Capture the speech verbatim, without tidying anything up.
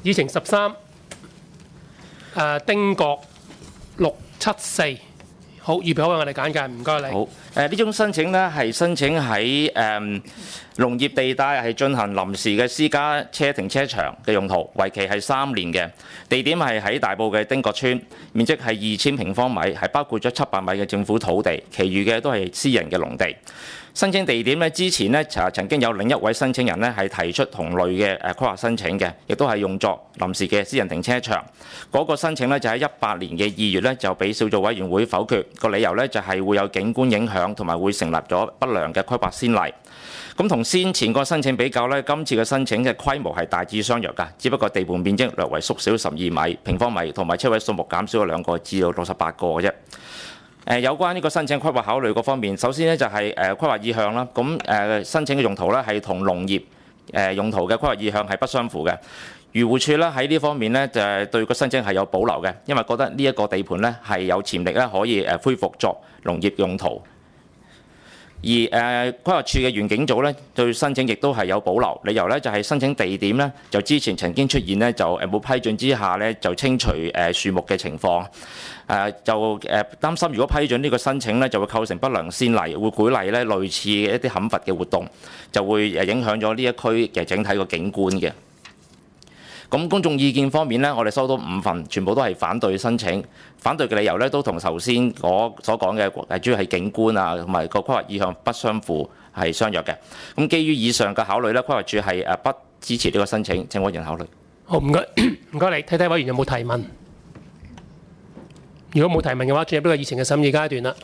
議程十三，誒丁角六七四，好，預備好我哋簡介，唔該你。 好，誒呢種申請呢係申請喺誒農業地帶係進行臨時嘅私家車停車場嘅用途，為期係三年嘅。地點係喺大埔嘅丁角村，面積係二千平方米，係包括咗七百米嘅政府土地，其餘嘅都係私人嘅農地。申請地點咧，之前咧就曾經有另一位申請人咧係提出同類嘅誒規劃申請嘅，亦都係用作臨時嘅私人停車場。嗰、那個申請咧就喺一八年嘅二月咧就俾小組委員會否決，個理由咧就係會有景觀影響同埋會成立咗不良嘅規劃先例。咁同先前個申請比較咧，今次嘅申請嘅規模係大致相若㗎，只不過地盤面積略為縮小十二米平方米，同埋車位數目減少咗兩個至到六十八個嘅啫。誒有關呢個申請規劃考慮嗰方面，首先呢就係誒規劃意向啦。咁誒申請嘅用途咧係同農業誒用途嘅規劃意向係不相符嘅。漁護署咧喺呢方面咧就係對個申請係有保留嘅，因為覺得呢一個地盤咧係有潛力咧可以誒恢復作農業用途。而誒規劃署嘅園境組咧對申請亦都係有保留，理由咧就係申請地點咧就之前曾經出現咧就誒冇批准之下咧就清除誒樹木嘅情況，誒就誒擔心如果批准呢個申請咧就會構成不良先例，會鼓勵咧類似一啲砍伐嘅活動，就會誒影響咗呢一區嘅整體個景觀嘅。咁公眾意見方面呢，我哋收到五份，全部都係反對申請。反對嘅理由呢，都同頭先我所講嘅誒主要係景觀啊，同埋個規劃意向不相符係相若嘅。咁基於以上嘅考慮呢，規劃署係誒不支持呢個申請，請委員考慮。 好，唔該，唔該你，睇睇委員有冇提問。如果冇提問嘅話，進入呢個議程嘅審議階段啦。